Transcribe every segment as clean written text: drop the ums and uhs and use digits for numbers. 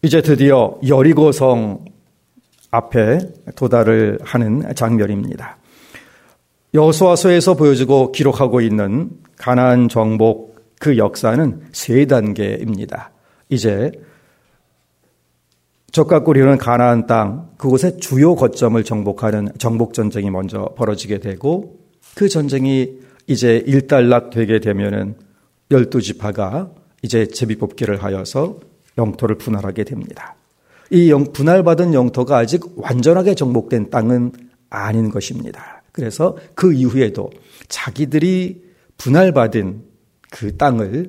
이제 드디어 여리고성 앞에 도달을 하는 장면입니다. 여호수아서에서 보여주고 기록하고 있는 가나안 정복 그 역사는 세 단계입니다. 이제 적과 꿀이는 가나안 땅, 그곳의 주요 거점을 정복하는 정복전쟁이 먼저 벌어지게 되고, 그 전쟁이 이제 일단락되게 되면은 12지파가 이제 제비뽑기를 하여서 영토를 분할하게 됩니다. 이 분할받은 영토가 아직 완전하게 정복된 땅은 아닌 것입니다. 그래서 그 이후에도 자기들이 분할받은 그 땅을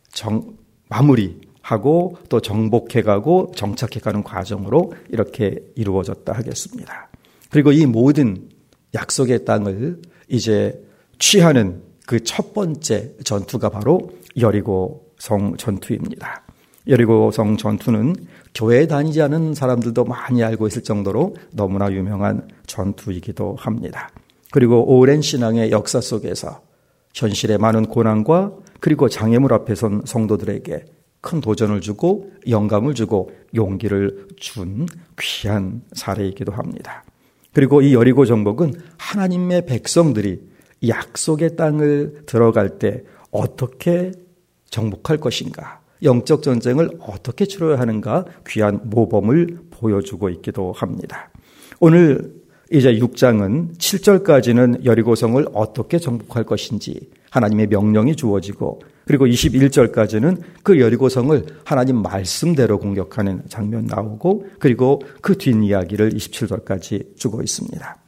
마무리하고 또 정복해가고 정착해가는 과정으로 이렇게 이루어졌다 하겠습니다. 그리고 이 모든 약속의 땅을 이제 취하는 그 첫 번째 전투가 바로 여리고성 전투입니다. 여리고성 전투는 교회에 다니지 않은 사람들도 많이 알고 있을 정도로 너무나 유명한 전투이기도 합니다. 그리고 오랜 신앙의 역사 속에서 현실의 많은 고난과 그리고 장애물 앞에 선 성도들에게 큰 도전을 주고 영감을 주고 용기를 준 귀한 사례이기도 합니다. 그리고 이 여리고 정복은 하나님의 백성들이 약속의 땅을 들어갈 때 어떻게 정복할 것인가, 영적 전쟁을 어떻게 치러야 하는가 귀한 모범을 보여주고 있기도 합니다. 오늘 이제 6장은 7절까지는 여리고성을 어떻게 정복할 것인지 하나님의 명령이 주어지고, 그리고 21절까지는 그 여리고성을 하나님 말씀대로 공격하는 장면 나오고, 그리고 그 뒷이야기를 27절까지 주고 있습니다.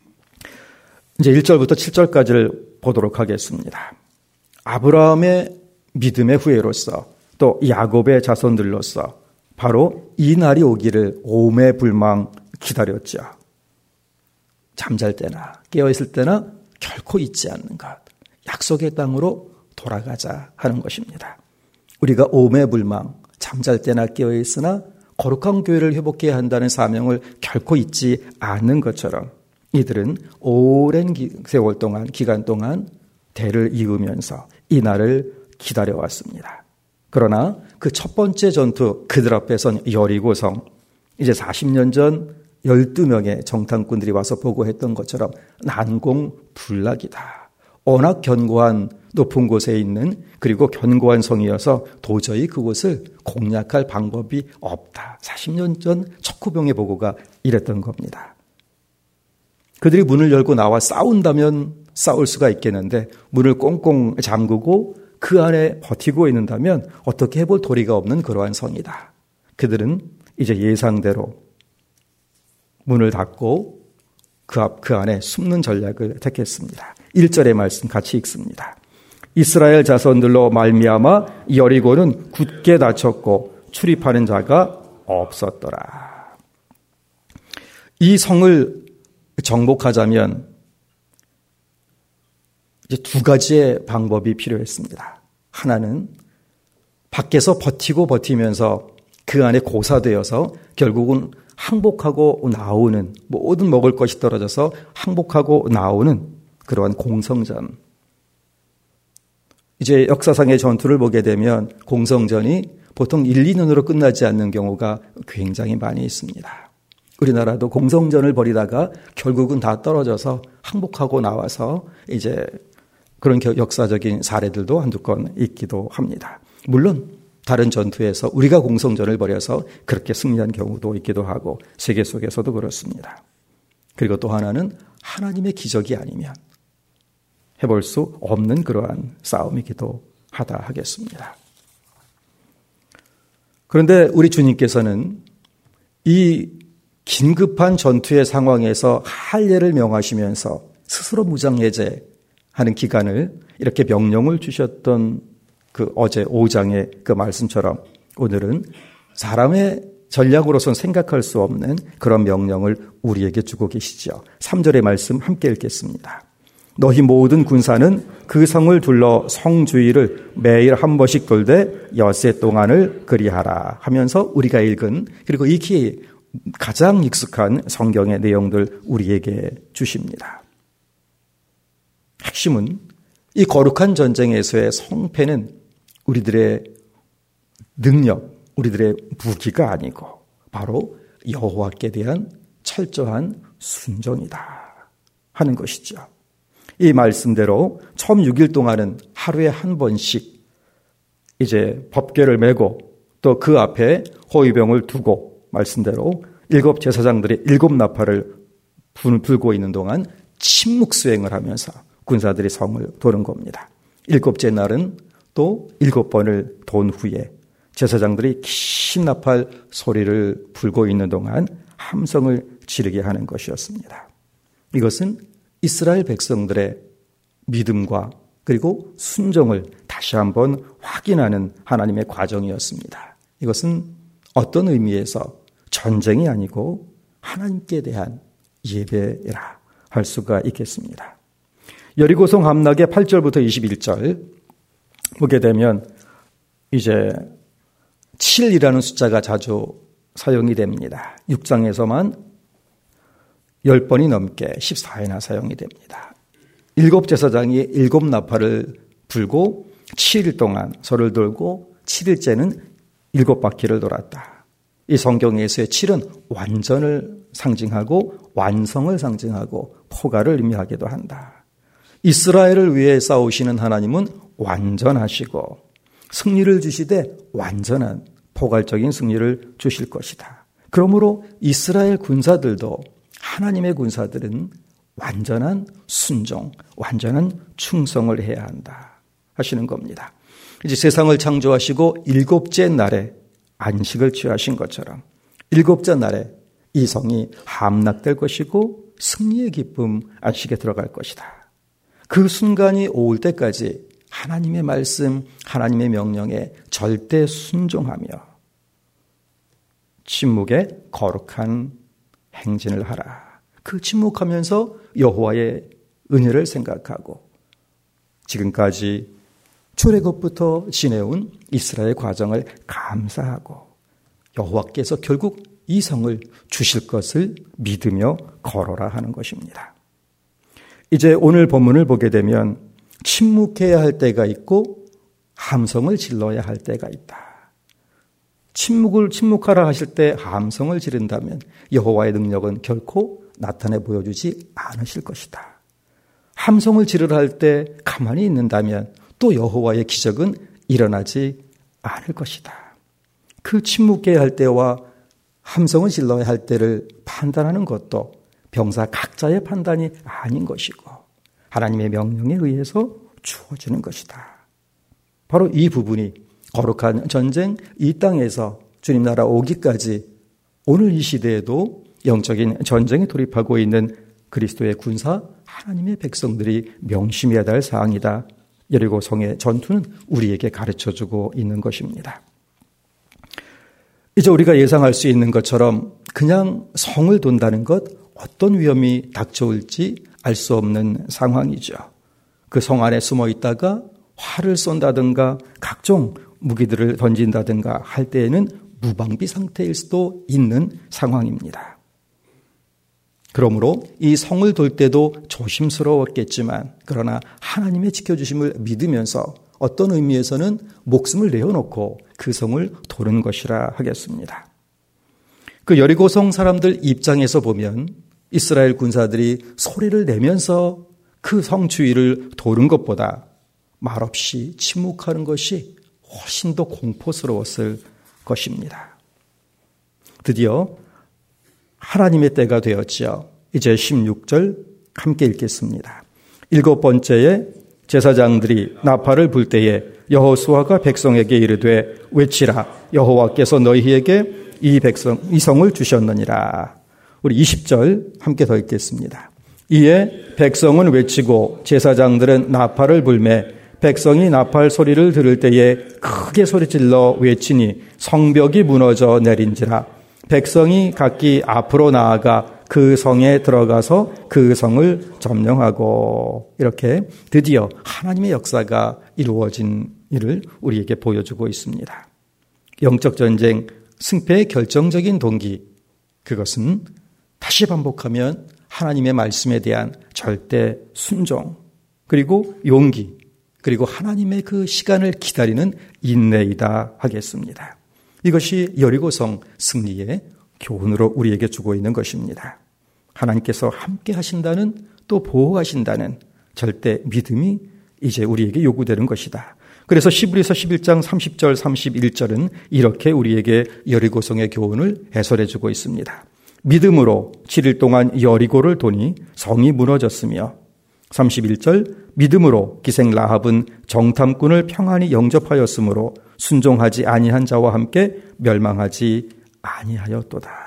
이제 1절부터 7절까지를 보도록 하겠습니다. 아브라함의 믿음의 후예로서 또 야곱의 자손들로서 바로 이 날이 오기를 오매불망 기다렸죠. 잠잘 때나 깨어있을 때나 결코 잊지 않는 것, 약속의 땅으로 돌아가자 하는 것입니다. 우리가 오매불망 잠잘 때나 깨어있으나 거룩한 교회를 회복해야 한다는 사명을 결코 잊지 않는 것처럼 이들은 오랜 세월 동안, 기간 동안 대를 이으면서 이 날을 기다려왔습니다. 그러나 그 첫 번째 전투, 그들 앞에 선 여리고성, 이제 40년 전 12명의 정탐꾼들이 와서 보고했던 것처럼 난공불락이다. 워낙 견고한 높은 곳에 있는, 그리고 견고한 성이어서 도저히 그곳을 공략할 방법이 없다. 40년 전 척후병의 보고가 이랬던 겁니다. 그들이 문을 열고 나와 싸운다면 싸울 수가 있겠는데 문을 꽁꽁 잠그고 그 안에 버티고 있는다면 어떻게 해볼 도리가 없는 그러한 성이다. 그들은 이제 예상대로 문을 닫고 그 안에 숨는 전략을 택했습니다. 1절의 말씀 같이 읽습니다. 이스라엘 자손들로 말미암아 여리고는 굳게 닫혔고 출입하는 자가 없었더라. 이 성을 정복하자면 이제 두 가지의 방법이 필요했습니다. 하나는 밖에서 버티면서 그 안에 고사되어서 결국은 항복하고 나오는, 모든 먹을 것이 떨어져서 항복하고 나오는 그러한 공성전. 이제 역사상의 전투를 보게 되면 공성전이 보통 1, 2년으로 끝나지 않는 경우가 굉장히 많이 있습니다. 우리나라도 공성전을 벌이다가 결국은 다 떨어져서 항복하고 나와서 이제 그런 역사적인 사례들도 한두 건 있기도 합니다. 물론 다른 전투에서 우리가 공성전을 벌여서 그렇게 승리한 경우도 있기도 하고 세계 속에서도 그렇습니다. 그리고 또 하나는 하나님의 기적이 아니면 해볼 수 없는 그러한 싸움이기도 하다 하겠습니다. 그런데 우리 주님께서는 이 긴급한 전투의 상황에서 할례를 명하시면서 스스로 무장해제하는 기간을 이렇게 명령을 주셨던 그 어제 5장의 그 말씀처럼 오늘은 사람의 전략으로선 생각할 수 없는 그런 명령을 우리에게 주고 계시죠. 3절의 말씀 함께 읽겠습니다. 너희 모든 군사는 그 성을 둘러 성 주위를 매일 한 번씩 돌되 엿새 동안을 그리하라 하면서 우리가 읽은, 그리고 익히 가장 익숙한 성경의 내용들 우리에게 주십니다. 핵심은 이 거룩한 전쟁에서의 성패는 우리들의 능력, 우리들의 무기가 아니고 바로 여호와께 대한 철저한 순종이다 하는 것이죠. 이 말씀대로 처음 6일 동안은 하루에 한 번씩 이제 법궤를 메고 또 그 앞에 호위병을 두고 말씀대로 7 제사장들이 7 나팔을 불고 있는 동안 침묵 수행을 하면서 군사들이 성을 도는 겁니다. 7째 날은 또 7번을 돈 후에 제사장들이 긴 나팔 소리를 불고 있는 동안 함성을 지르게 하는 것이었습니다. 이것은 이스라엘 백성들의 믿음과 그리고 순종을 다시 한번 확인하는 하나님의 과정이었습니다. 이것은 어떤 의미에서 전쟁이 아니고 하나님께 대한 예배라 할 수가 있겠습니다. 여리고성 함락의 8절부터 21절 보게 되면 이제 7이라는 숫자가 자주 사용이 됩니다. 6장에서만 10번이 넘게 14회나 사용이 됩니다. 7 제사장이 7 나팔을 불고 7일 동안 소를 돌고 7일째는 7바퀴를 돌았다. 이 성경에서의 7은 완전을 상징하고 완성을 상징하고 포괄을 의미하기도 한다. 이스라엘을 위해 싸우시는 하나님은 완전하시고 승리를 주시되 완전한 포괄적인 승리를 주실 것이다. 그러므로 이스라엘 군사들도 하나님의 군사들은 완전한 순종, 완전한 충성을 해야 한다 하시는 겁니다. 이제 세상을 창조하시고 7째 날에 안식을 취하신 것처럼 7째 날에 이 성이 함락될 것이고 승리의 기쁨 안식에 들어갈 것이다. 그 순간이 올 때까지 하나님의 말씀, 하나님의 명령에 절대 순종하며 침묵의 거룩한 행진을 하라. 그 침묵하면서 여호와의 은혜를 생각하고 지금까지 출애굽부터 지내온 이스라엘 과정을 감사하고 여호와께서 결국 이 성을 주실 것을 믿으며 걸어라 하는 것입니다. 이제 오늘 본문을 보게 되면 침묵해야 할 때가 있고 함성을 질러야 할 때가 있다. 침묵하라 하실 때 함성을 지른다면 여호와의 능력은 결코 나타내 보여주지 않으실 것이다. 함성을 지르라 할 때 가만히 있는다면 또 여호와의 기적은 일어나지 않을 것이다. 그 침묵해야 할 때와 함성을 질러야 할 때를 판단하는 것도 병사 각자의 판단이 아닌 것이고 하나님의 명령에 의해서 주어지는 것이다. 바로 이 부분이 거룩한 전쟁, 이 땅에서 주님 나라 오기까지 오늘 이 시대에도 영적인 전쟁에 돌입하고 있는 그리스도의 군사, 하나님의 백성들이 명심해야 할 사항이다. 여리고성의 전투는 우리에게 가르쳐주고 있는 것입니다. 이제 우리가 예상할 수 있는 것처럼 그냥 성을 돈다는 것, 어떤 위험이 닥쳐올지 알 수 없는 상황이죠. 그 성 안에 숨어 있다가 활을 쏜다든가 각종 무기들을 던진다든가 할 때에는 무방비 상태일 수도 있는 상황입니다. 그러므로 이 성을 돌 때도 조심스러웠겠지만 그러나 하나님의 지켜주심을 믿으면서 어떤 의미에서는 목숨을 내어놓고 그 성을 도는 것이라 하겠습니다. 그 여리고성 사람들 입장에서 보면 이스라엘 군사들이 소리를 내면서 그 성 주위를 도는 것보다 말없이 침묵하는 것이 훨씬 더 공포스러웠을 것입니다. 드디어 하나님의 때가 되었지요. 이제 16절 함께 읽겠습니다. 7번째에 제사장들이 나팔을 불 때에 여호수아가 백성에게 이르되 외치라 여호와께서 너희에게 이 성을 주셨느니라. 우리 20절 함께 더 읽겠습니다. 이에 백성은 외치고 제사장들은 나팔을 불매 백성이 나팔 소리를 들을 때에 크게 소리질러 외치니 성벽이 무너져 내린지라. 백성이 각기 앞으로 나아가 그 성에 들어가서 그 성을 점령하고 이렇게 드디어 하나님의 역사가 이루어진 일을 우리에게 보여주고 있습니다. 영적 전쟁 승패의 결정적인 동기, 그것은 다시 반복하면 하나님의 말씀에 대한 절대 순종, 그리고 용기, 그리고 하나님의 그 시간을 기다리는 인내이다 하겠습니다. 이것이 여리고성 승리의 교훈으로 우리에게 주고 있는 것입니다. 하나님께서 함께 하신다는, 또 보호하신다는 절대 믿음이 이제 우리에게 요구되는 것이다. 그래서 히브리서 11장 30절 31절은 이렇게 우리에게 여리고성의 교훈을 해설해 주고 있습니다. 믿음으로 7일 동안 여리고를 도니 성이 무너졌으며, 31절 믿음으로 기생 라합은 정탐꾼을 평안히 영접하였으므로 순종하지 아니한 자와 함께 멸망하지 아니하였도다.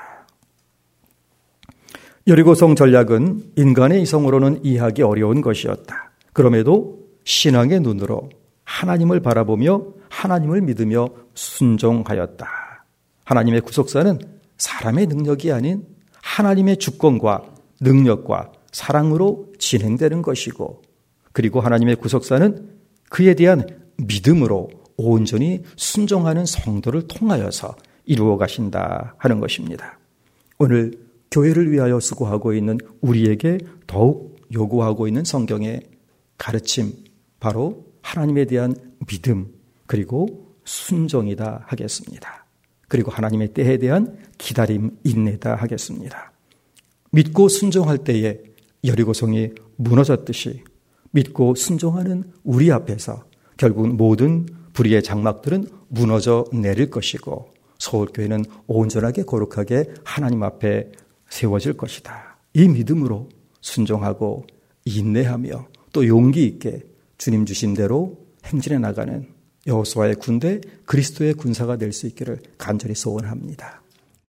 여리고성 전략은 인간의 이성으로는 이해하기 어려운 것이었다. 그럼에도 신앙의 눈으로 하나님을 바라보며 하나님을 믿으며 순종하였다. 하나님의 구속사는 사람의 능력이 아닌 하나님의 주권과 능력과 사랑으로 진행되는 것이고, 그리고 하나님의 구속사는 그에 대한 믿음으로 온전히 순종하는 성도를 통하여서 이루어 가신다 하는 것입니다. 오늘 교회를 위하여 수고하고 있는 우리에게 더욱 요구하고 있는 성경의 가르침, 바로 하나님에 대한 믿음 그리고 순종이다 하겠습니다. 그리고 하나님의 때에 대한 기다림, 인내다 하겠습니다. 믿고 순종할 때에 여리고성이 무너졌듯이 믿고 순종하는 우리 앞에서 결국 모든 불의의 장막들은 무너져 내릴 것이고, 서울교회는 온전하게 거룩하게 하나님 앞에 세워질 것이다. 이 믿음으로 순종하고 인내하며 또 용기 있게 주님 주신 대로 행진해 나가는 여호수아의 군대, 그리스도의 군사가 될 수 있기를 간절히 소원합니다.